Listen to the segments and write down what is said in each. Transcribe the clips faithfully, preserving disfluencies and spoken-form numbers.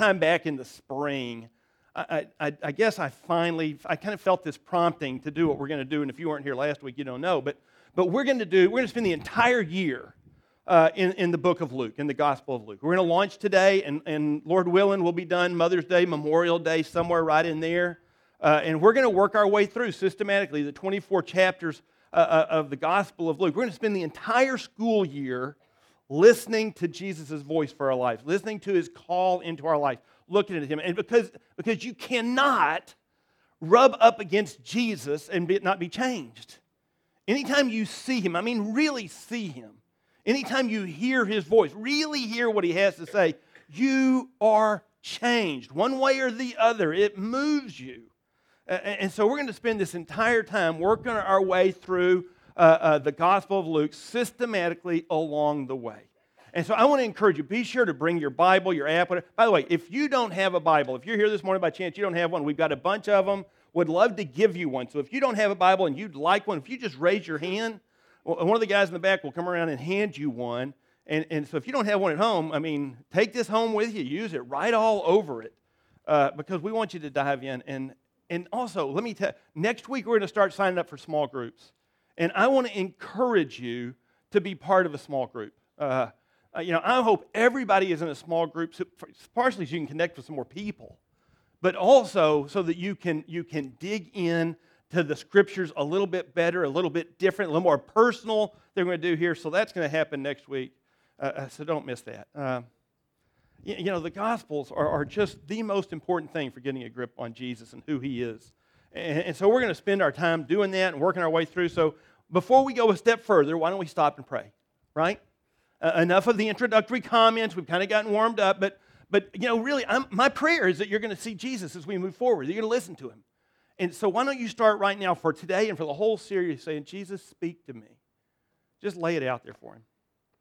Time back in the spring, I, I, I guess I finally, I kind of felt this prompting to do what we're going to do. And if you weren't here last week, you don't know. But but we're going to do, we're going to spend the entire year uh, in, in the book of Luke, in the Gospel of Luke. We're going to launch today, and, and Lord willing, we'll be done Mother's Day, Memorial Day, somewhere right in there. Uh, and we're going to work our way through systematically the twenty-four chapters uh, of the Gospel of Luke. We're going to spend the entire school year listening to Jesus' voice for our life, listening to his call into our life, looking at him. And because, because you cannot rub up against Jesus and be, not be changed. Anytime you see him, I mean really see him, anytime you hear his voice, really hear what he has to say, you are changed one way or the other. It moves you. Uh, and so we're going to spend this entire time working our way through uh, uh, the Gospel of Luke systematically along the way. And so I want to encourage you, be sure to bring your Bible, your app. Whatever. By the way, if you don't have a Bible, if you're here this morning by chance, you don't have one, we've got a bunch of them, would love to give you one. So if you don't have a Bible and you'd like one, if you just raise your hand, one of the guys in the back will come around and hand you one. And, and so if you don't have one at home, I mean, take this home with you. Use it right all over it uh, because we want you to dive in. And, and also, let me tell you, next week we're going to start signing up for small groups. And I want to encourage you to be part of a small group. Uh, Uh, you know, I hope everybody is in a small group, so, partially so you can connect with some more people, but also so that you can you can dig in to the Scriptures a little bit better, a little bit different, a little more personal than we're going to do here. So that's going to happen next week, uh, so don't miss that. Uh, you, you know, the Gospels are, are just the most important thing for getting a grip on Jesus and who he is. And, and so we're going to spend our time doing that and working our way through. So before we go a step further, why don't we stop and pray, right? Uh, enough of the introductory comments. We've kind of gotten warmed up, but but you know, really, I'm, my prayer is that you're going to see Jesus as we move forward. You're going to listen to him. And so why don't you start right now for today and for the whole series saying, Jesus, speak to me. Just lay it out there for him.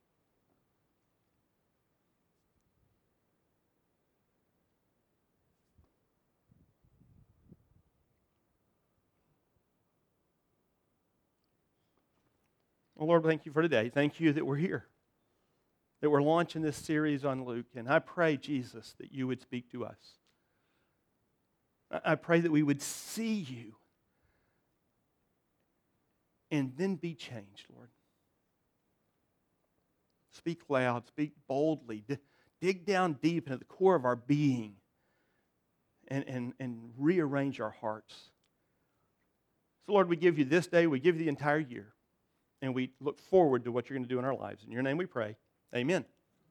Well, Lord, thank you for today. Thank you that we're here, that we're launching this series on Luke. And I pray, Jesus, that you would speak to us. I pray that we would see you and then be changed, Lord. Speak loud, speak boldly, D- dig down deep into the core of our being and, and, and rearrange our hearts. So, Lord, we give you this day, we give you the entire year, and we look forward to what you're going to do in our lives. In your name we pray. Amen.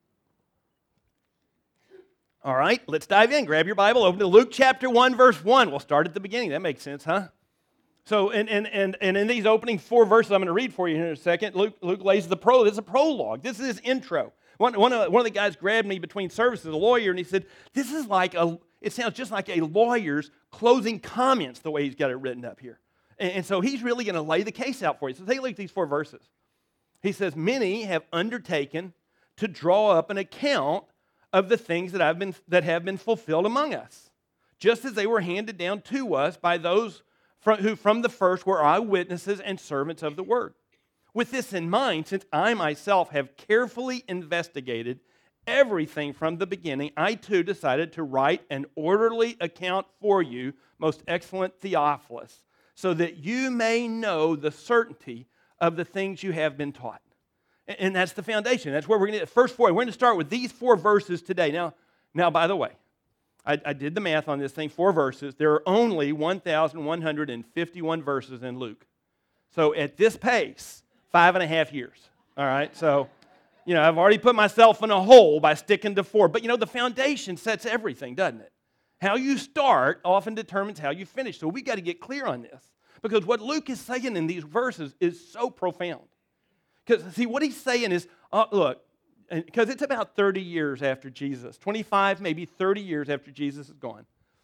All right, let's dive in. Grab your Bible, open to Luke chapter one, verse one. We'll start at the beginning. That makes sense, huh? So, and and and, and in these opening four verses I'm going to read for you here in a second, Luke, Luke lays the pro. This is a prologue. This is his intro. One, one, of, one of the guys grabbed me between services, a lawyer, and he said, this is like a, it sounds just like a lawyer's closing comments, the way he's got it written up here. And, and so he's really going to lay the case out for you. So take a look at these four verses. He says, many have undertaken to draw up an account of the things that have been that have been fulfilled among us, just as they were handed down to us by those from, who from the first were eyewitnesses and servants of the word. With this in mind, since I myself have carefully investigated everything from the beginning, I too decided to write an orderly account for you, most excellent Theophilus, so that you may know the certainty of the things you have been taught. And that's the foundation. That's where we're going to get the first four. We're going to start with these four verses today. Now, now by the way, I, I did the math on this thing, four verses. There are only one thousand one hundred fifty-one verses in Luke. So at this pace, five and a half years. All right? So, you know, I've already put myself in a hole by sticking to four. But, you know, the foundation sets everything, doesn't it? How you start often determines how you finish. So we got to get clear on this. Because what Luke is saying in these verses is so profound. Because, see, what he's saying is, uh, look, because it's about thirty years after Jesus, twenty-five, maybe thirty years after Jesus is gone.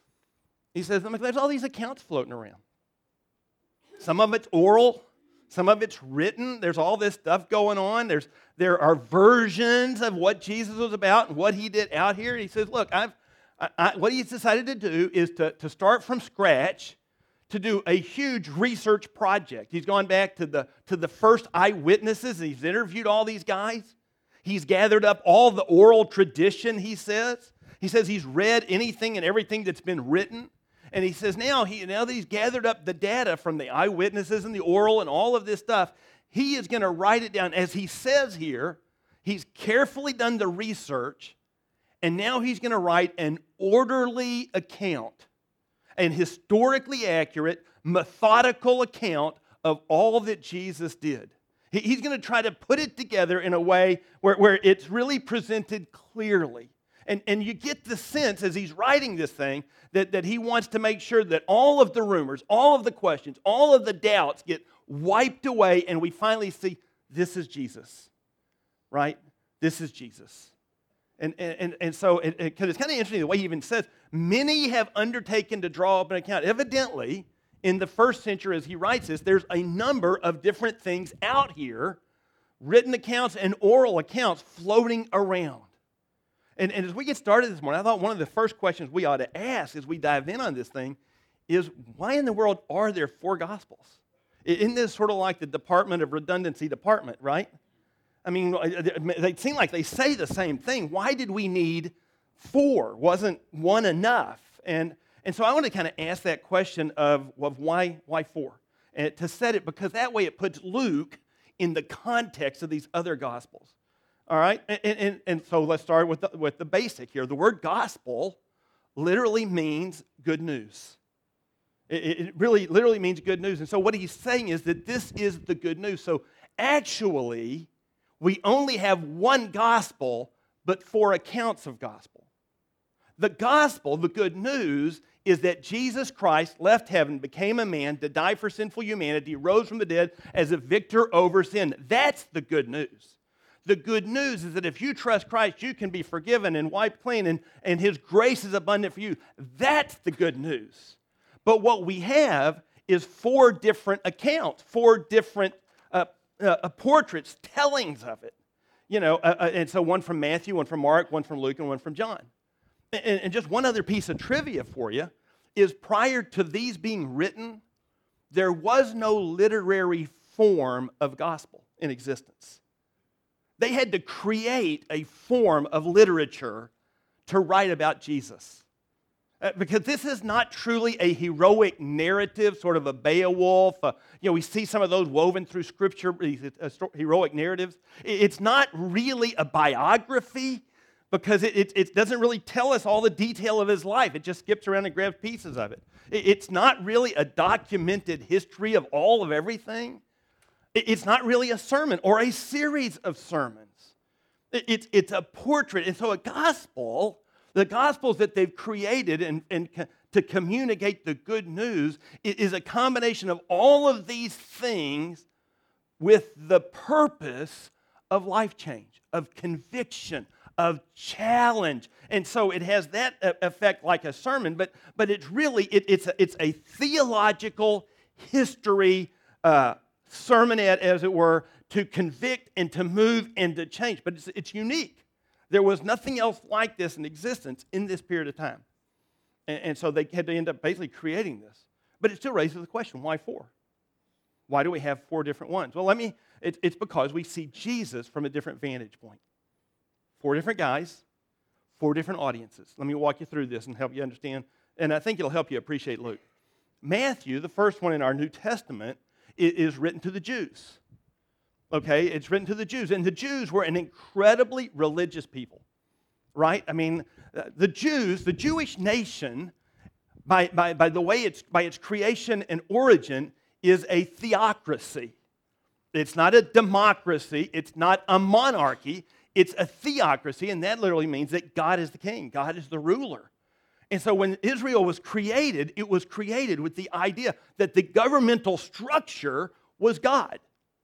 He says, there's all these accounts floating around. Some of it's oral, some of it's written. There's all this stuff going on. There's There are versions of what Jesus was about and what he did out here. And he says, look, I've, I, I, what he's decided to do is to, to start from scratch, to do a huge research project. He's gone back to the, to the first eyewitnesses. He's interviewed all these guys. He's gathered up all the oral tradition, he says. He says he's read anything and everything that's been written. And he says now, he, now that he's gathered up the data from the eyewitnesses and the oral and all of this stuff, he is going to write it down. As he says here, he's carefully done the research, and now he's going to write an orderly account, an historically accurate, methodical account of all that Jesus did. He, he's going to try to put it together in a way where, where it's really presented clearly. And, and you get the sense as he's writing this thing that, that he wants to make sure that all of the rumors, all of the questions, all of the doubts get wiped away, and we finally see this is Jesus, right? This is Jesus. And, and, and so, because it, it, it's kind of interesting the way he even says, many have undertaken to draw up an account. Evidently, in the first century as he writes this, there's a number of different things out here, written accounts and oral accounts floating around. And, and as we get started this morning, I thought one of the first questions we ought to ask as we dive in on this thing is, why in the world are there four Gospels? Isn't this sort of like the Department of Redundancy department, right? I mean, they seem like they say the same thing. Why did we need four? Wasn't one enough? And, and so I want to kind of ask that question of, of why, why four? And to set it, because that way it puts Luke in the context of these other Gospels. All right, and, and, and so let's start with the, with the basic here. The word gospel literally means good news. It, it really literally means good news. And so what he's saying is that this is the good news. So actually, we only have one gospel, but four accounts of gospel. The gospel, the good news, is that Jesus Christ left heaven, became a man to die for sinful humanity, rose from the dead as a victor over sin. That's the good news. The good news is that if you trust Christ, you can be forgiven and wiped clean, and, and his grace is abundant for you. That's the good news. But what we have is four different accounts, four different uh, uh, portraits, tellings of it. You know, uh, uh, and so one from Matthew, one from Mark, one from Luke, and one from John. And, and just one other piece of trivia for you is prior to these being written, there was no literary form of gospel in existence. They had to create a form of literature to write about Jesus. Uh, because this is not truly a heroic narrative, sort of a Beowulf. Uh, you know, we see some of those woven through Scripture, these uh, heroic narratives. It's not really a biography because it, it, it doesn't really tell us all the detail of his life. It just skips around and grabs pieces of it. it. It's not really a documented history of all of everything. It's not really a sermon or a series of sermons. It's, it's a portrait. And so a gospel, the gospels that they've created and, and to communicate the good news is a combination of all of these things with the purpose of life change, of conviction, of challenge. And so it has that effect like a sermon, but, but it's really, it, it's, a, it's a theological history uh sermonette, as it were, to convict and to move and to change. But it's, it's unique. There was nothing else like this in existence in this period of time. And, and so they had to end up basically creating this. But it still raises the question, why four? Why do we have four different ones? Well, let me, it, it's because we see Jesus from a different vantage point. Four different guys, four different audiences. Let me walk you through this and help you understand. And I think it'll help you appreciate Luke. Matthew, the first one in our New Testament, is written to the Jews. Okay, it's written to the Jews. And the Jews were an incredibly religious people, right? I mean, the Jews, the Jewish nation, by, by, by the way it's, by its creation and origin, is a theocracy. It's not a democracy. It's not a monarchy. It's a theocracy, and that literally means that God is the king. God is the ruler. And so when Israel was created, it was created with the idea that the governmental structure was God.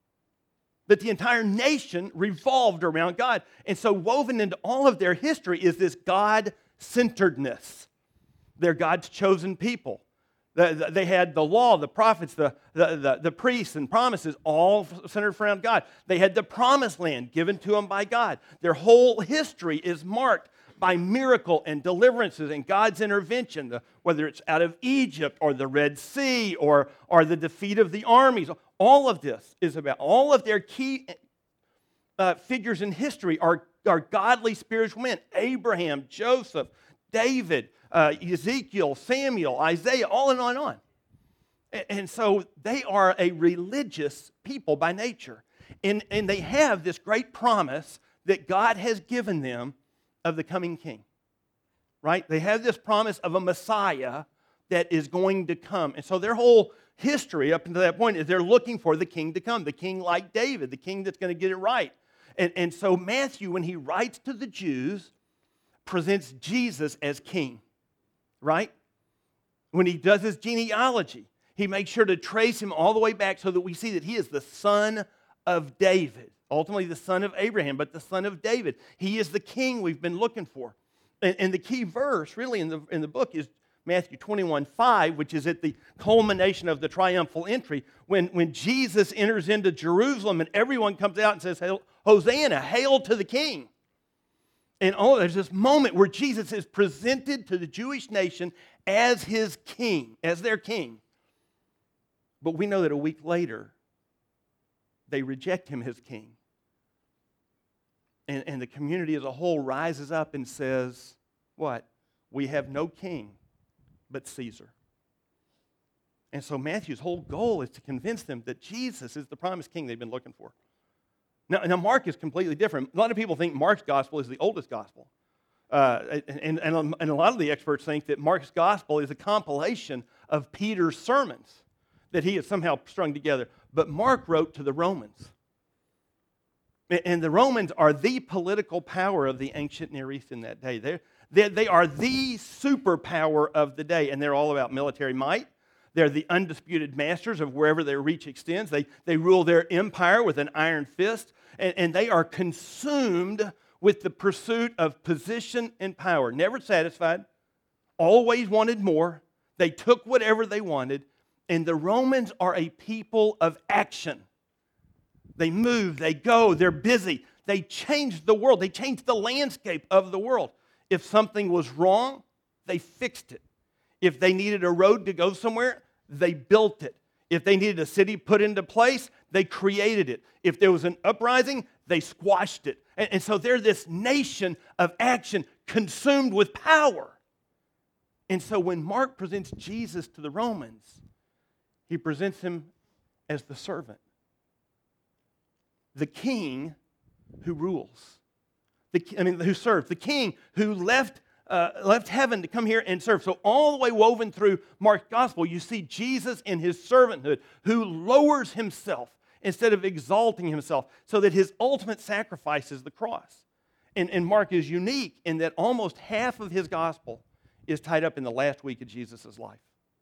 That the entire nation revolved around God. And so woven into all of their history is this God-centeredness. They're God's chosen people. They had the law, the prophets, the, the, the, the priests and promises, all centered around God. They had the promised land given to them by God. Their whole history is marked by miracle and deliverances and God's intervention, the, whether it's out of Egypt or the Red Sea or, or the defeat of the armies. All of this is about, all of their key uh, figures in history are, are godly spiritual men. Abraham, Joseph, David, uh, Ezekiel, Samuel, Isaiah, on and on and on. And, and so they are a religious people by nature. And, and they have this great promise that God has given them of the coming king. Right? They have this promise of a Messiah that is going to come. And so their whole history up until that point is they're looking for the king to come, the king like David, the king that's going to get it right. And, and so Matthew, when he writes to the Jews, presents Jesus as king, right? When he does his genealogy, he makes sure to trace him all the way back so that we see that he is the son of David, ultimately the son of Abraham, but the son of David. He is the king we've been looking for. And, and the key verse really in the, in the book is Matthew twenty-one five, which is at the culmination of the triumphal entry, when, when Jesus enters into Jerusalem and everyone comes out and says, Hosanna, hail to the king. And oh, there's this moment where Jesus is presented to the Jewish nation as his king, as their king. But we know that a week later, they reject him as king. And, and the community as a whole rises up and says, what? We have no king but Caesar. And so Matthew's whole goal is to convince them that Jesus is the promised king they've been looking for. Now, now Mark is completely different. A lot of people think Mark's gospel is the oldest gospel. Uh, and, and, and a lot of the experts think that Mark's gospel is a compilation of Peter's sermons that he has somehow strung together. But Mark wrote to the Romans. And the Romans are the political power of the ancient Near East in that day. They're, they they are the superpower of the day, and they're all about military might. They're the undisputed masters of wherever their reach extends. They, they rule their empire with an iron fist, and, and they are consumed with the pursuit of position and power. Never satisfied, always wanted more. They took whatever they wanted, and the Romans are a people of action. They move, they go, they're busy. They changed the world. They changed the landscape of the world. If something was wrong, they fixed it. If they needed a road to go somewhere, they built it. If they needed a city put into place, they created it. If there was an uprising, they squashed it. And, and so they're this nation of action consumed with power. And so when Mark presents Jesus to the Romans, he presents him as the servant. The king who rules, the, I mean, who serves, the king who left, uh, left heaven to come here and serve. So all the way woven through Mark's gospel, you see Jesus in his servanthood, who lowers himself instead of exalting himself, so that his ultimate sacrifice is the cross. And, and Mark is unique in that almost half of his gospel is tied up in the last week of Jesus' life.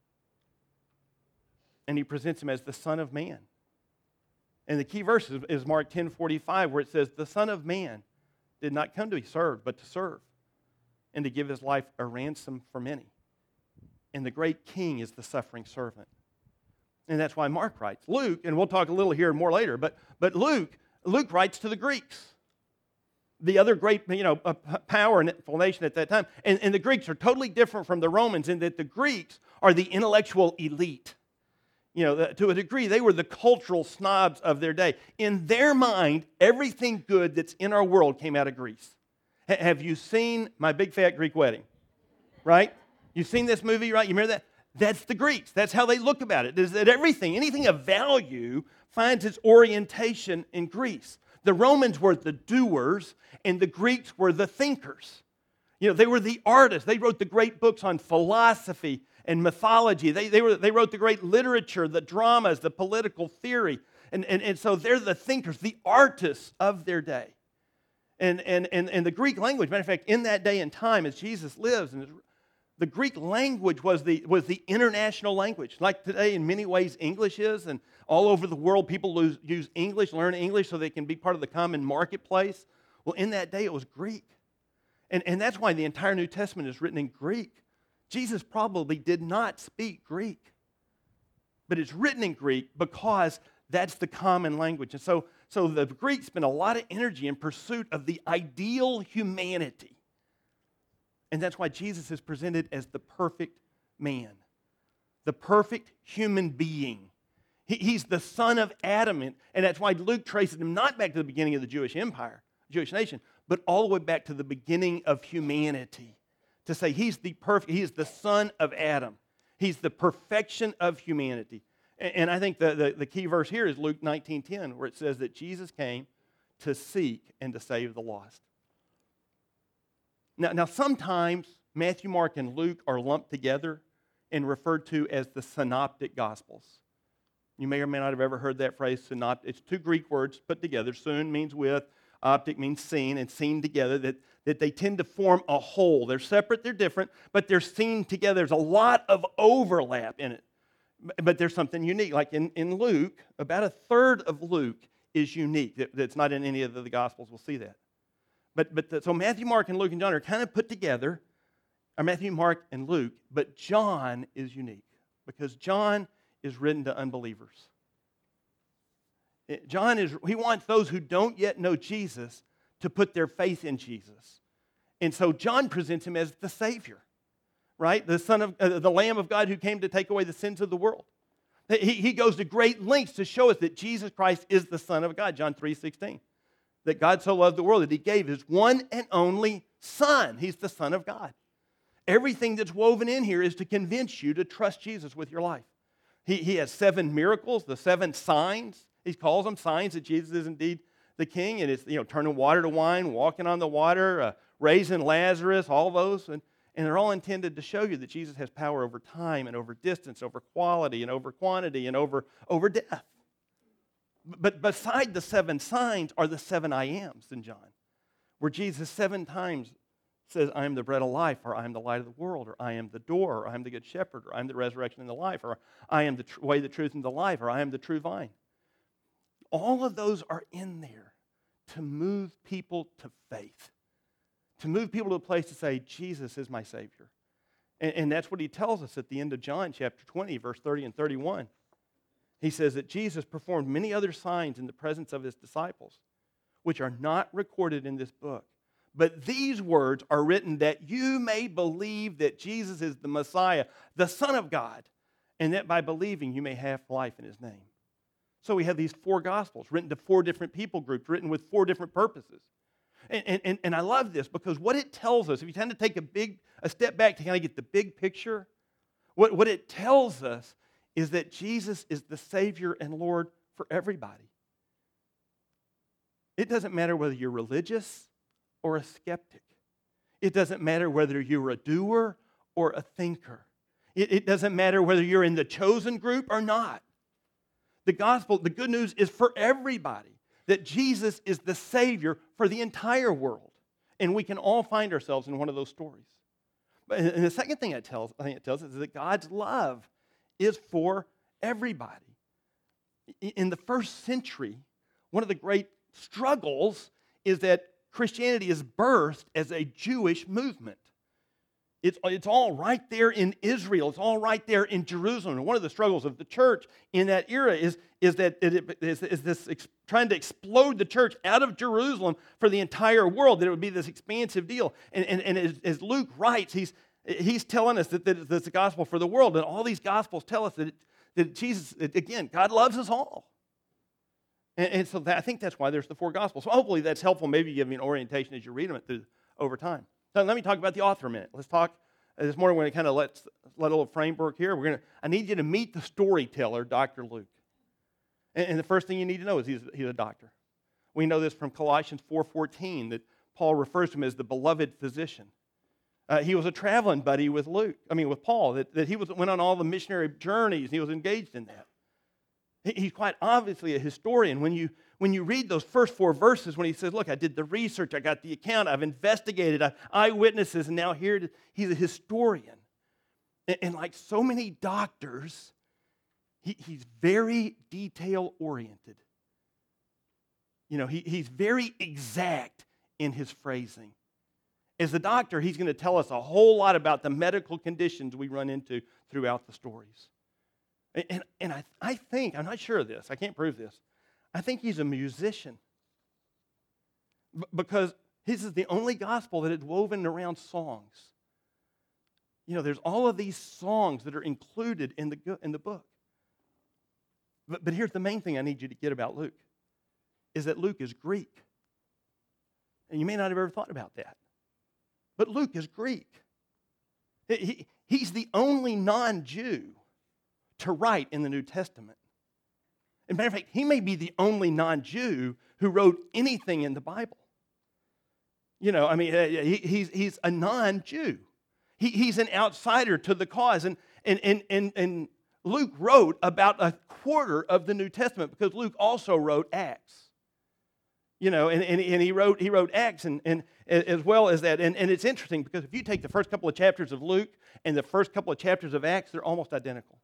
And he presents him as the Son of Man. And the key verse is, is Mark ten forty-five, where it says, the Son of Man did not come to be served, but to serve, and to give his life a ransom for many. And the great king is the suffering servant. And that's why Mark writes. Luke, and we'll talk a little here more later, but, but Luke, Luke writes to the Greeks, the other great you know, power and nation at that time. And, and the Greeks are totally different from the Romans in that the Greeks are the intellectual elite. You know, to a degree, they were the cultural snobs of their day. In their mind, everything good that's in our world came out of Greece. H- have you seen My Big Fat Greek Wedding? Right? You've seen this movie, right? You remember that? That's the Greeks. That's how they look about it. Is that everything, anything of value, finds its orientation in Greece. The Romans were the doers, and the Greeks were the thinkers. You know, they were the artists. They wrote the great books on philosophy and mythology. They, they, were, they wrote the great literature, the dramas, the political theory. And, and, and so they're the thinkers, the artists of their day. And, and, and, and the Greek language, matter of fact, in that day and time as Jesus lives, and the Greek language was the, was the international language. Like today, in many ways, English is, and all over the world, people lose, use English, learn English so they can be part of the common marketplace. Well, in that day, it was Greek. And, and that's why the entire New Testament is written in Greek. Jesus probably did not speak Greek, but it's written in Greek because that's the common language. And so, so the Greeks spent a lot of energy in pursuit of the ideal humanity. And that's why Jesus is presented as the perfect man, the perfect human being. He, he's the son of Adam, and, and that's why Luke traces him not back to the beginning of the Jewish empire, Jewish nation, but all the way back to the beginning of humanity. To say he's the perfect, he is the son of Adam. He's the perfection of humanity. And, and I think the, the, the key verse here is Luke nineteen ten, where it says that Jesus came to seek and to save the lost. Now, now sometimes Matthew, Mark, and Luke are lumped together and referred to as the synoptic gospels. You may or may not have ever heard that phrase, synoptic. It's two Greek words put together. Sun means with, optic means seen, and seen together, that, that they tend to form a whole. They're separate, they're different, but they're seen together. There's a lot of overlap in it. But there's something unique. Like in, in Luke, about a third of Luke is unique. That, that's not in any of the, the Gospels. We'll see that. But, but the, so Matthew, Mark, and Luke and John are kind of put together, or Matthew, Mark, and Luke, but John is unique because John is written to unbelievers. John is, he wants those who don't yet know Jesus to put their faith in Jesus. And so John presents him as the Savior, right? The Son of, uh, the Lamb of God who came to take away the sins of the world. He, he goes to great lengths to show us that Jesus Christ is the Son of God, John three sixteen. That God so loved the world that he gave his one and only Son. He's the Son of God. Everything that's woven in here is to convince you to trust Jesus with your life. He, he has seven miracles, the seven signs. He calls them signs that Jesus is indeed the King. And it's, you know, turning water to wine, walking on the water, uh, raising Lazarus, all those. And, and they're all intended to show you that Jesus has power over time and over distance, over quality and over quantity and over, over death. But beside the seven signs are the seven I ams in John, where Jesus seven times says, I am the bread of life, or I am the light of the world, or I am the door, or I am the good shepherd, or I am the resurrection and the life, or I am the tr- way, the truth, and the life, or I am the true vine. All of those are in there to move people to faith, to move people to a place to say, Jesus is my Savior. And, and that's what he tells us at the end of John chapter twenty, verse thirty and thirty-one. He says that Jesus performed many other signs in the presence of his disciples, which are not recorded in this book. But these words are written that you may believe that Jesus is the Messiah, the Son of God, and that by believing you may have life in his name. So we have these four Gospels written to four different people groups, written with four different purposes. And, and, and I love this because what it tells us, if you tend to take a big a step back to kind of get the big picture, what, what it tells us is that Jesus is the Savior and Lord for everybody. It doesn't matter whether you're religious or a skeptic. It doesn't matter whether you're a doer or a thinker. It, it doesn't matter whether you're in the chosen group or not. The gospel, the good news is for everybody, that Jesus is the Savior for the entire world. And we can all find ourselves in one of those stories. But and the second thing it tells, I think it tells us is that God's love is for everybody. In the first century, one of the great struggles is that Christianity is birthed as a Jewish movement. It's, it's all right there in Israel. It's all right there in Jerusalem. And one of the struggles of the church in that era is, is that it is, is this ex, trying to explode the church out of Jerusalem for the entire world, that it would be this expansive deal. And, and, and as, as Luke writes, he's, he's telling us that, that it's a gospel for the world. And all these gospels tell us that, it, that Jesus, again, God loves us all. And, and so that, I think that's why there's the four gospels. So hopefully that's helpful. Maybe give you an orientation as you read them through, over time. So let me talk about the author a minute. Let's talk, uh, this morning we're going to kind of let, let a little framework here. We're going to, I need you to meet the storyteller, Doctor Luke. And, and the first thing you need to know is he's, he's a doctor. We know this from Colossians four fourteen, that Paul refers to him as the beloved physician. Uh, he was a traveling buddy with Luke, I mean with Paul, that, that he was, went on all the missionary journeys, and he was engaged in that. He, he's quite obviously a historian. When you When you read those first four verses, when he says, look, I did the research, I got the account, I've investigated, I, eyewitnesses, and now here to, he's a historian. And, and like so many doctors, he, he's very detail-oriented. You know, he, he's very exact in his phrasing. As a doctor, he's going to tell us a whole lot about the medical conditions we run into throughout the stories. And, and, and I, I think, I'm not sure of this, I can't prove this, I think he's a musician, B- because his is the only gospel that is woven around songs. You know, there's all of these songs that are included in the, in the book. But, but here's the main thing I need you to get about Luke, is that Luke is Greek. And you may not have ever thought about that. But Luke is Greek. He, he's the only non-Jew to write in the New Testament. As a matter of fact, he may be the only non-Jew who wrote anything in the Bible. You know, I mean, he, he's, he's a non-Jew. He, he's an outsider to the cause. And, and, and, and, and Luke wrote about a quarter of the New Testament because Luke also wrote Acts. You know, and, and, and he wrote he wrote Acts and, and as well as that. And, and it's interesting because if you take the first couple of chapters of Luke and the first couple of chapters of Acts, they're almost identical.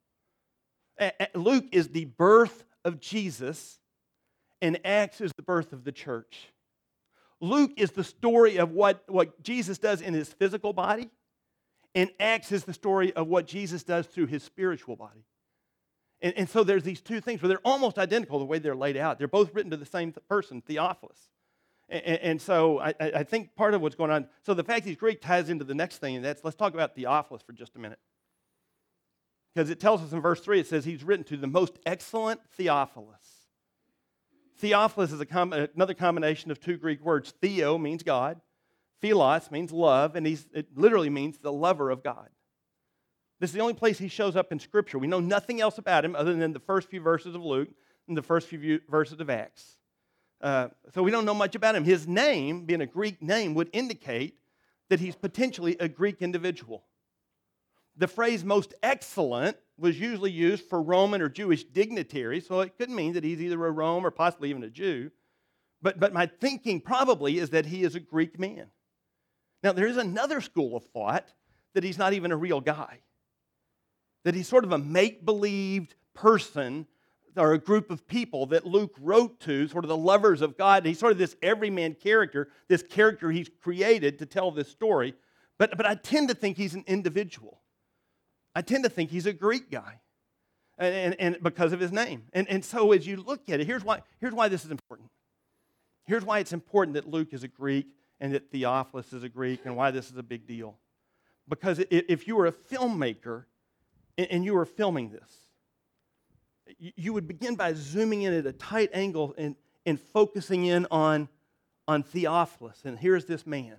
Luke is the birth of Jesus, and Acts is the birth of the church. Luke is the story of what, what Jesus does in his physical body, and Acts is the story of what Jesus does through his spiritual body. And, and so there's these two things, but they're almost identical the way they're laid out. They're both written to the same person, Theophilus. And, and so I, I think part of what's going on, so the fact he's Greek ties into the next thing, and that's, let's talk about Theophilus for just a minute. Because it tells us in verse three, it says he's written to the most excellent Theophilus. Theophilus is a com- another combination of two Greek words. Theo means God. Philos means love, and he's, it literally means the lover of God. This is the only place he shows up in Scripture. We know nothing else about him other than the first few verses of Luke and the first few verses of Acts. Uh, so we don't know much about him. His name, being a Greek name, would indicate that he's potentially a Greek individual. The phrase most excellent was usually used for Roman or Jewish dignitaries, so it could mean that he's either a Rome or possibly even a Jew. But, but my thinking probably is that he is a Greek man. Now, there is another school of thought that he's not even a real guy, that he's sort of a make-believed person or a group of people that Luke wrote to, sort of the lovers of God. He's sort of this everyman character, this character he's created to tell this story. But, but I tend to think he's an individual. I tend to think he's a Greek guy, and, and, and because of his name. And, and so as you look at it, here's why, here's why this is important. Here's why it's important that Luke is a Greek and that Theophilus is a Greek, and why this is a big deal. Because if you were a filmmaker and you were filming this, you would begin by zooming in at a tight angle and, and focusing in on, on Theophilus. And here's this man.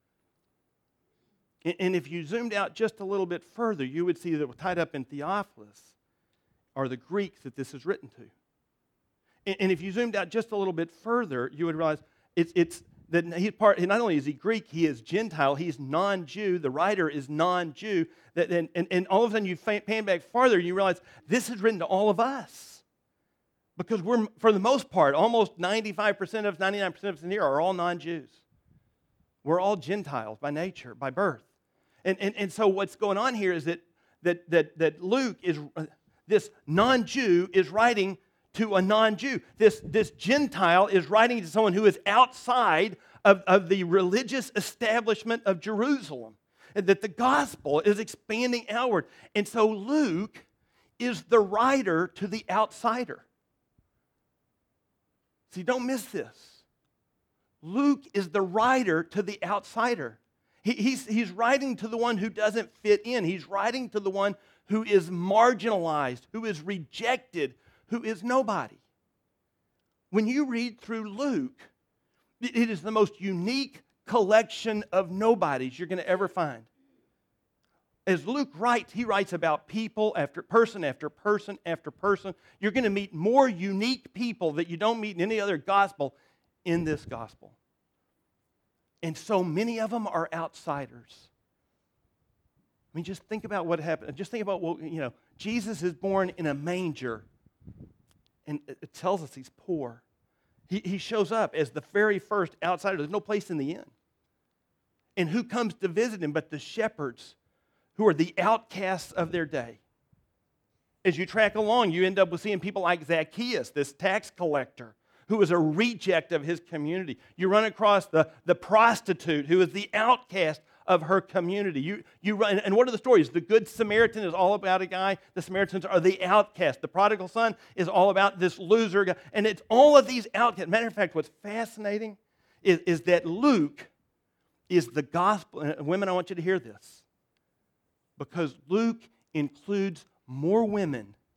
And if you zoomed out just a little bit further, you would see that tied up in Theophilus are the Greeks that this is written to. And if you zoomed out just a little bit further, you would realize it's, it's that he's part. Not only is he Greek, he is Gentile. He's non-Jew. The writer is non-Jew. That and, and, and all of a sudden you pan back farther, and you realize this is written to all of us, because we're, for the most part, almost ninety-five percent of ninety-nine percent of us in here are all non-Jews. We're all Gentiles by nature, by birth. And, and, and so what's going on here is that, that, that, that Luke is, uh, this non-Jew is writing to a non-Jew. This, this Gentile is writing to someone who is outside of, of the religious establishment of Jerusalem. And that the gospel is expanding outward. And so Luke is the writer to the outsider. See, don't miss this. Luke is the writer to the outsider. He, he's, he's writing to the one who doesn't fit in. He's writing to the one who is marginalized, who is rejected, who is nobody. When you read through Luke, it is the most unique collection of nobodies you're going to ever find. As Luke writes, he writes about people after person after person after person. You're going to meet more unique people that you don't meet in any other gospel in this gospel. And so many of them are outsiders. I mean, just think about what happened. Just think about what, you know, Jesus is born in a manger, and it tells us he's poor. He, he shows up as the very first outsider. There's no place in the inn. And who comes to visit him but the shepherds, who are the outcasts of their day? As you track along, you end up with seeing people like Zacchaeus, this tax collector, who is a reject of his community. You run across the, the prostitute, who is the outcast of her community. You, you run, and what are the stories? The Good Samaritan is all about a guy. The Samaritans are the outcast. The prodigal son is all about this loser guy. And it's all of these outcasts. Matter of fact, what's fascinating is, is that Luke is the gospel. And women, I want you to hear this. Because Luke includes more women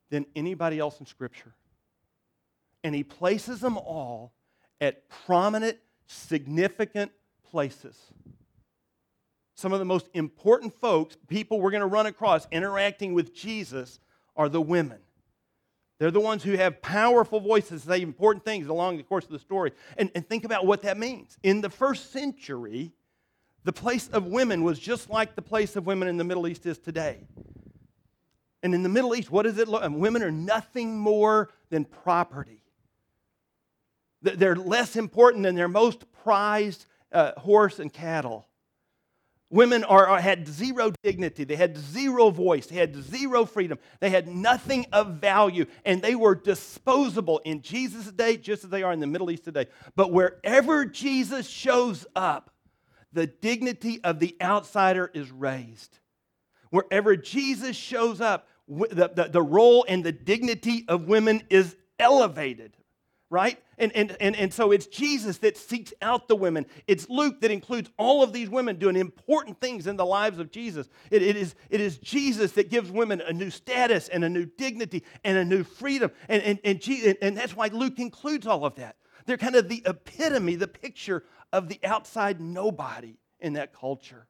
than anybody else in Scripture. And he places them all at prominent, significant places. Some of the most important folks, people we're going to run across interacting with Jesus, are the women. They're the ones who have powerful voices, say important things along the course of the story. And, and think about what that means. In the first century, the place of women was just like the place of women in the Middle East is today. And in the Middle East, what does it look like? Women are nothing more than property. They're less important than their most prized uh, horse and cattle. Women are, had zero dignity. They had zero voice. They had zero freedom. They had nothing of value. And they were disposable in Jesus' day just as they are in the Middle East today. But wherever Jesus shows up, the dignity of the outsider is raised. Wherever Jesus shows up, the, the, the role and the dignity of women is elevated. Right? And, and, and, and so it's Jesus that seeks out the women. It's Luke that includes all of these women doing important things in the lives of Jesus. It, it, is, it is Jesus that gives women a new status and a new dignity and a new freedom. And, and, and, Jesus, and that's why Luke includes all of that. They're kind of the epitome, the picture of the outside nobody in that culture.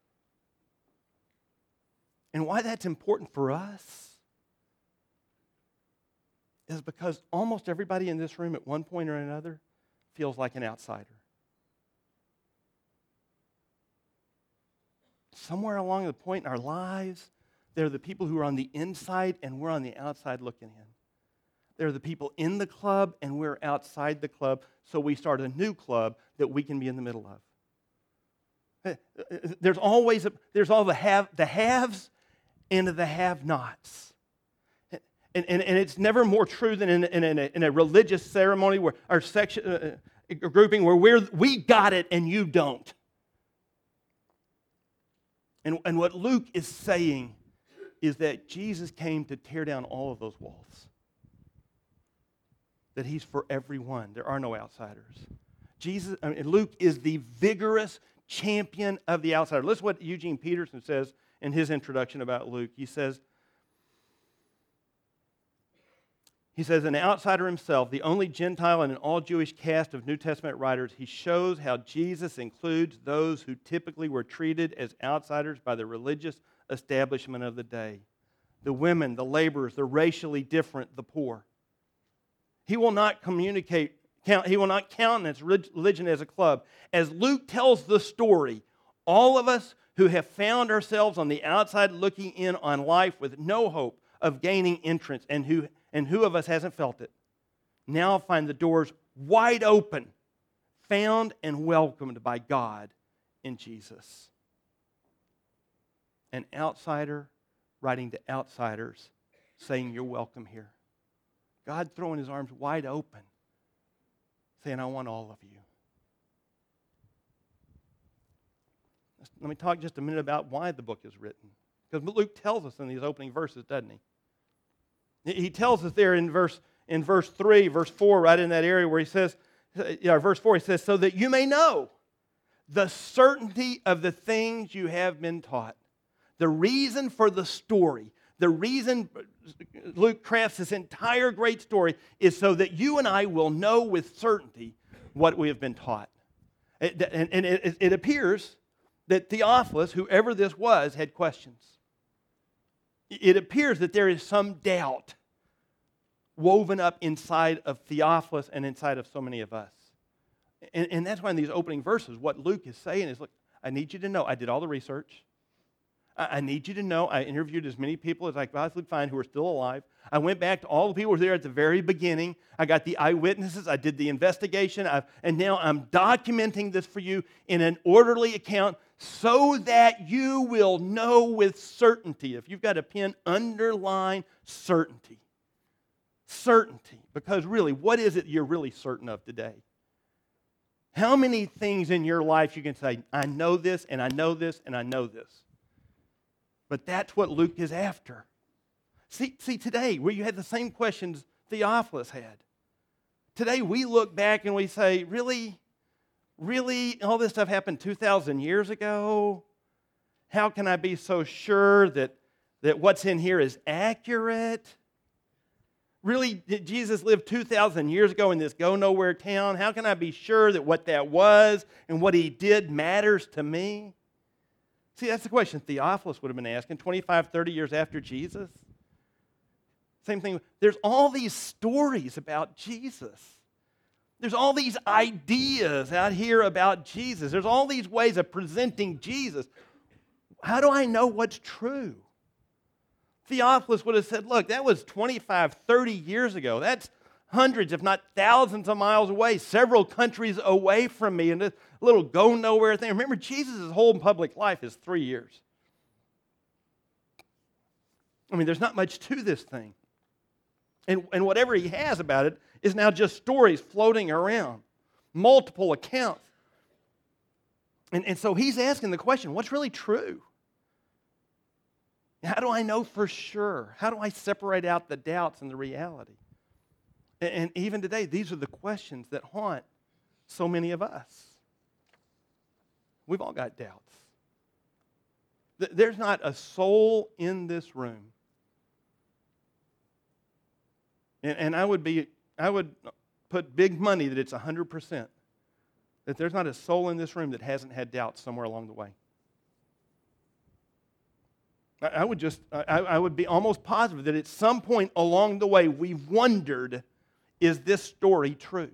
And why that's important for us is because almost everybody in this room at one point or another feels like an outsider. Somewhere along the point in our lives, they're the people who are on the inside and we're on the outside looking in. They're the people in the club and we're outside the club, so we start a new club that we can be in the middle of. There's always, a, there's all the, have, the haves and the have-nots. And, and, and it's never more true than in, in, in, a, in a religious ceremony where our section, uh, grouping where we're, we got it and you don't. And, and what Luke is saying is that Jesus came to tear down all of those walls. That he's for everyone. There are no outsiders. Jesus, I mean, Luke is the vigorous champion of the outsider. Listen to what Eugene Peterson says in his introduction about Luke. He says, He says, an outsider himself, the only Gentile in an all-Jewish cast of New Testament writers, he shows how Jesus includes those who typically were treated as outsiders by the religious establishment of the day. The women, the laborers, the racially different, the poor. He will not communicate, count, he will not countenance religion as a club. As Luke tells the story, all of us who have found ourselves on the outside looking in on life with no hope of gaining entrance and who And who of us hasn't felt it? Now find the doors wide open, found and welcomed by God in Jesus. An outsider writing to outsiders, saying, you're welcome here. God throwing his arms wide open, saying, I want all of you. Let me talk just a minute about why the book is written. Because Luke tells us in these opening verses, doesn't he? He tells us there in verse in verse three, verse four, right in that area where he says, yeah, verse four, he says, so that you may know the certainty of the things you have been taught. The reason for the story, the reason Luke crafts this entire great story is so that you and I will know with certainty what we have been taught. It, and and it, it appears that Theophilus, whoever this was, had questions. It appears that there is some doubt woven up inside of Theophilus and inside of so many of us. And, and that's why in these opening verses, what Luke is saying is, look, I need you to know, I did all the research. I, I need you to know, I interviewed as many people as I could possibly find who are still alive. I went back to all the people who were there at the very beginning. I got the eyewitnesses. I did the investigation. I've, and now I'm documenting this for you in an orderly account so that you will know with certainty. If you've got a pen, underline certainty. Certainty. Because really, what is it you're really certain of today? How many things in your life you can say, I know this, and I know this, and I know this? But that's what Luke is after. See, see today, where you had the same questions Theophilus had. Today, we look back and we say, really? Really? All this stuff happened two thousand years ago? How can I be so sure that, that what's in here is accurate? really, did Jesus live two thousand years ago in this go-nowhere town? How can I be sure that what that was and what he did matters to me? See, that's the question Theophilus would have been asking twenty-five, thirty years after Jesus. Same thing. There's all these stories about Jesus. There's all these ideas out here about Jesus. There's all these ways of presenting Jesus. How do I know what's true? Theophilus would have said, look, that was twenty-five, thirty years ago. That's hundreds, if not thousands of miles away, several countries away from me, and a little go-nowhere thing. Remember, Jesus' whole public life is three years. I mean, there's not much to this thing. And, and whatever he has about it is now just stories floating around, multiple accounts. And, and so he's asking the question, what's really true? How do I know for sure? How do I separate out the doubts and the reality? And, and even today, these are the questions that haunt so many of us. We've all got doubts. There's not a soul in this room. And, and I would be, I would put big money that it's one hundred percent. That there's not a soul in this room that hasn't had doubts somewhere along the way. I would just, I, I would be almost positive that at some point along the way we've wondered, is this story true?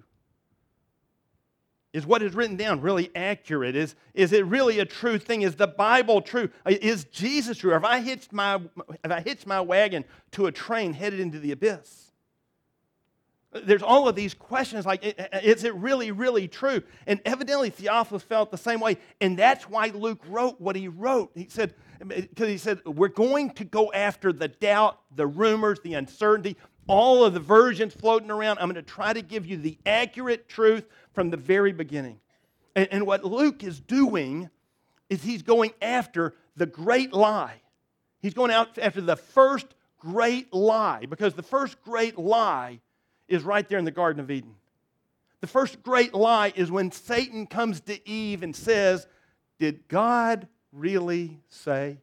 Is what is written down really accurate? Is, is it really a true thing? Is the Bible true? Is Jesus true? Have I hitched my, have I hitched my wagon to a train headed into the abyss? There's all of these questions like, is it really, really true? And evidently Theophilus felt the same way, and that's why Luke wrote what he wrote. He said, because he said, we're going to go after the doubt, the rumors, the uncertainty, all of the versions floating around. I'm going to try to give you the accurate truth from the very beginning. And, and what Luke is doing is he's going after the great lie. He's going out after the first great lie, because the first great lie is right there in the Garden of Eden. The first great lie is when Satan comes to Eve and says, did God really say?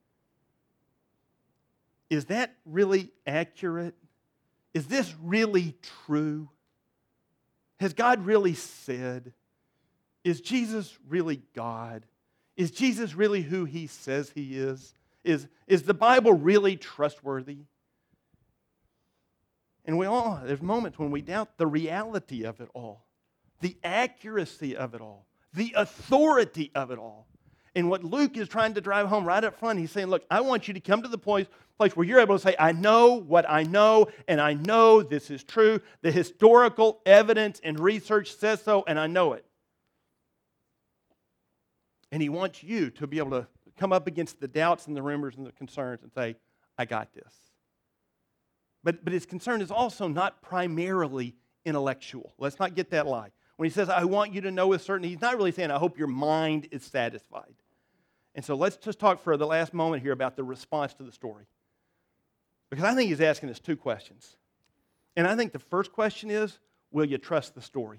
Is that really accurate? Is this really true? Has God really said? Is Jesus really God? Is Jesus really who he says he is? Is, is the Bible really trustworthy? And we all, there's moments when we doubt the reality of it all, the accuracy of it all, the authority of it all. And what Luke is trying to drive home right up front, he's saying, look, I want you to come to the place, place where you're able to say, I know what I know, and I know this is true. The historical evidence and research says so, and I know it. And he wants you to be able to come up against the doubts and the rumors and the concerns and say, I got this. But, but his concern is also not primarily intellectual. Let's not get that lie. When he says, I want you to know with certainty, he's not really saying, I hope your mind is satisfied. And so let's just talk for the last moment here about the response to the story. Because I think he's asking us two questions. And I think the first question is, will you trust the story?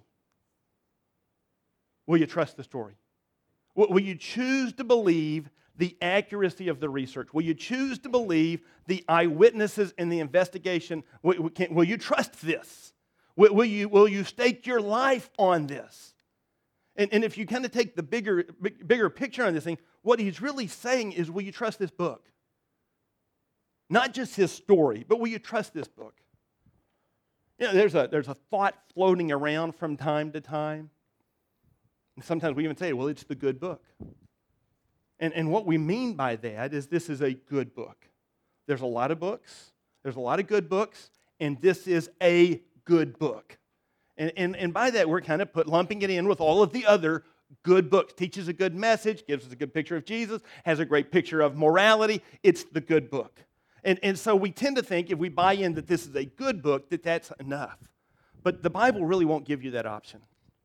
Will you trust the story? Will you choose to believe the accuracy of the research? Will you choose to believe the eyewitnesses in the investigation? Will, will you trust this? Will, will, you, will you stake your life on this? And, and if you kind of take the bigger, big, bigger picture on this thing, what he's really saying is, will you trust this book? Not just his story, but will you trust this book? You know, there's a, there's a thought floating around from time to time. And sometimes we even say, well, it's the good book. And, and what we mean by that is this is a good book. There's a lot of books. There's a lot of good books. And this is a good book. And, and, and by that, we're kind of put, lumping it in with all of the other good books. Teaches a good message, gives us a good picture of Jesus, has a great picture of morality. It's the good book. And, and so we tend to think if we buy in that this is a good book, that that's enough. But the Bible really won't give you that option.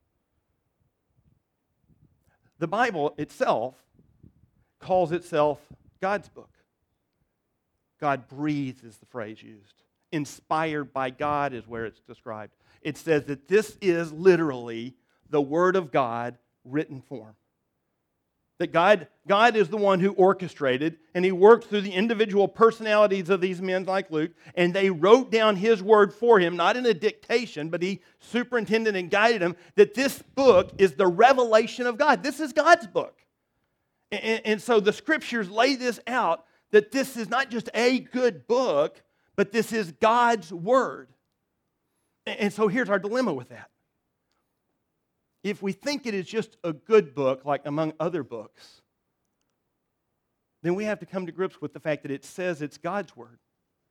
The Bible itself calls itself God's book. God breathed is the phrase used. Inspired by God is where it's described. It says that this is literally the Word of God written form. That God, God is the one who orchestrated, and He worked through the individual personalities of these men like Luke, and they wrote down His word for him, not in a dictation, but He superintended and guided him, that this book is the revelation of God. This is God's book. And, and so the Scriptures lay this out, that this is not just a good book, but this is God's word. And, and so here's our dilemma with that. If we think it is just a good book, like among other books, then we have to come to grips with the fact that it says it's God's word.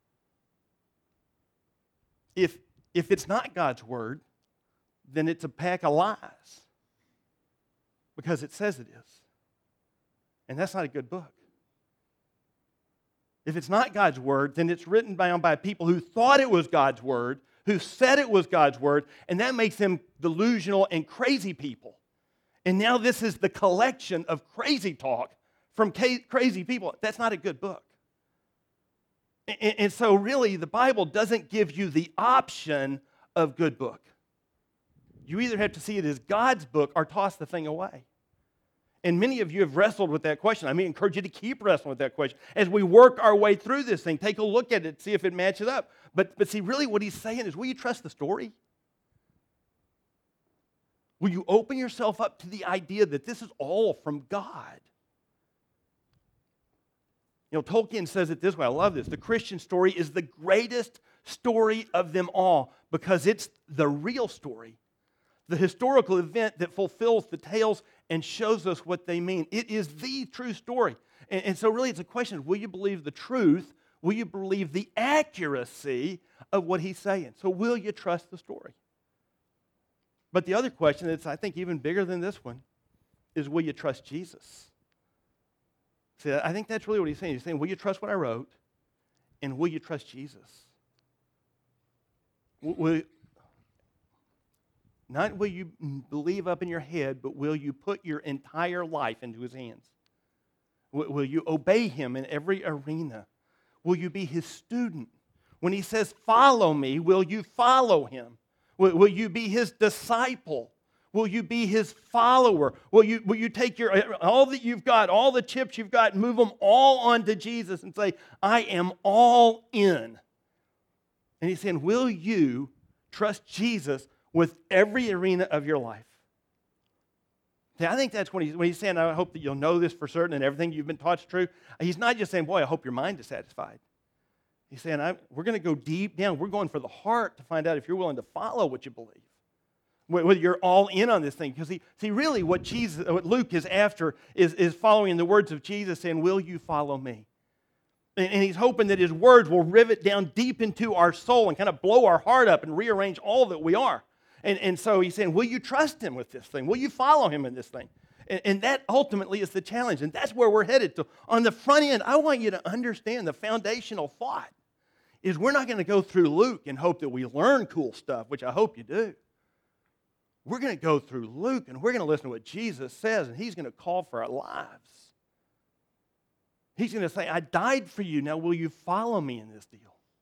If, if it's not God's word, then it's a pack of lies, because it says it is. And that's not a good book. If it's not God's word, then it's written down by people who thought it was God's word, who said it was God's word, and that makes them delusional and crazy people. And now this is the collection of crazy talk from crazy people. That's not a good book. And, and so really, the Bible doesn't give you the option of good book. You either have to see it as God's book or toss the thing away. And many of you have wrestled with that question. I mean, I encourage you to keep wrestling with that question. As we work our way through this thing, take a look at it, see if it matches up. But, but see, really what he's saying is, will you trust the story? Will you open yourself up to the idea that this is all from God? You know, Tolkien says it this way. I love this. The Christian story is the greatest story of them all because it's the real story. The historical event that fulfills the tales and shows us what they mean. It is the true story. And, and so really it's a question of, will you believe the truth? Will you believe the accuracy of what he's saying? So will you trust the story? But the other question that's, I think, even bigger than this one is, will you trust Jesus? See, I think that's really what he's saying. He's saying, will you trust what I wrote? And will you trust Jesus? Will, not will you believe up in your head, but will you put your entire life into his hands? Will you obey him in every arena? Will you be his student? When he says, follow me, will you follow him? Will, will you be his disciple? Will you be his follower? Will you, will you take your all that you've got, all the chips you've got, and move them all onto Jesus and say, I am all in? And he's saying, will you trust Jesus with every arena of your life? See, I think that's when he's, when he's saying, I hope that you'll know this for certain and everything you've been taught is true. He's not just saying, boy, I hope your mind is satisfied. He's saying, I, we're going to go deep down. We're going for the heart to find out if you're willing to follow what you believe, whether you're all in on this thing. Because he, see, really what Jesus, what Luke is after is, is following the words of Jesus, saying, will you follow me? And, and he's hoping that his words will rivet down deep into our soul and kind of blow our heart up and rearrange all that we are. And, and so he's saying, will you trust him with this thing? Will you follow him in this thing? And, and that ultimately is the challenge. And that's where we're headed to. On the front end, I want you to understand the foundational thought is we're not going to go through Luke and hope that we learn cool stuff, which I hope you do. We're going to go through Luke and we're going to listen to what Jesus says, and he's going to call for our lives. He's going to say, I died for you. Now will you follow me in this deal?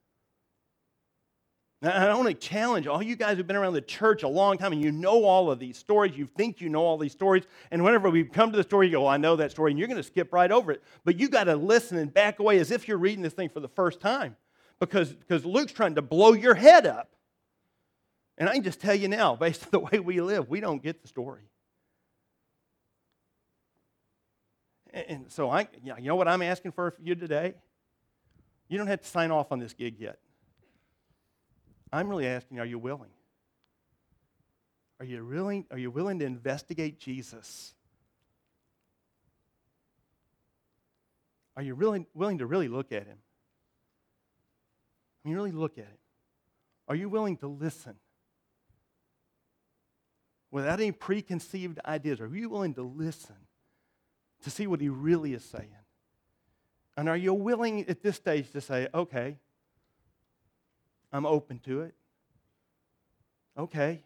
Now, I want to challenge all you guys who've been around the church a long time and you know all of these stories. You think you know all these stories. And whenever we come to the story, you go, well, I know that story. And you're going to skip right over it. But you got to listen and back away as if you're reading this thing for the first time. Because, because Luke's trying to blow your head up. And I can just tell you now, based on the way we live, we don't get the story. And, and so I, you know what I'm asking for you today? You don't have to sign off on this gig yet. I'm really asking, are you willing? Are you willing, are you willing to investigate Jesus? Are you really willing to really look at him? I mean, really look at him. Are you willing to listen? Without any preconceived ideas, are you willing to listen to see what he really is saying? And are you willing at this stage to say, okay, I'm open to it. Okay.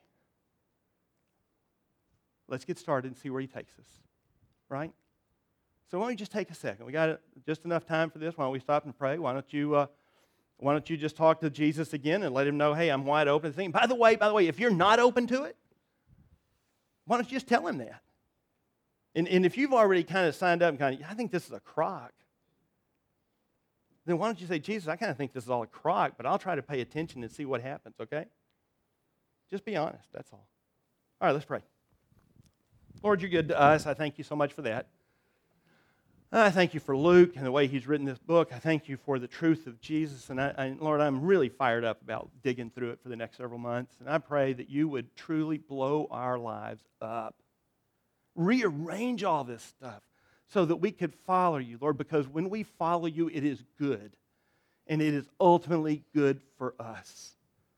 Let's get started and see where he takes us. Right? So why don't we just take a second? We got just enough time for this. Why don't we stop and pray? Why don't you uh, why don't you just talk to Jesus again and let him know, hey, I'm wide open to things. By the way, by the way, if you're not open to it, why don't you just tell him that? And, and if you've already kind of signed up and kind of, I think this is a crock, then why don't you say, Jesus, I kind of think this is all a crock, but I'll try to pay attention and see what happens, okay? Just be honest, that's all. All right, let's pray. Lord, you're good to us. I thank you so much for that. I thank you for Luke and the way he's written this book. I thank you for the truth of Jesus. And, I, I, Lord, I'm really fired up about digging through it for the next several months. And I pray that you would truly blow our lives up. Rearrange all this stuff so that we could follow you, Lord, because when we follow you, it is good. And it is ultimately good for us.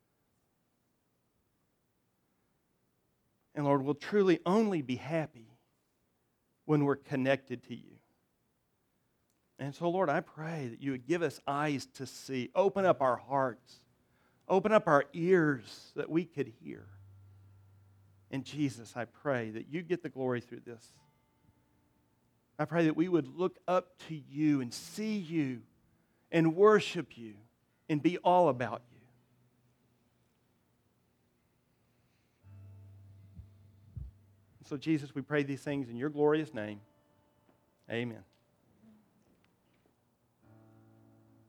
And Lord, we'll truly only be happy when we're connected to you. And so, Lord, I pray that you would give us eyes to see. Open up our hearts. Open up our ears that we could hear. And Jesus, I pray that you get the glory through this. I pray that we would look up to you and see you and worship you and be all about you. So, Jesus, we pray these things in your glorious name. Amen.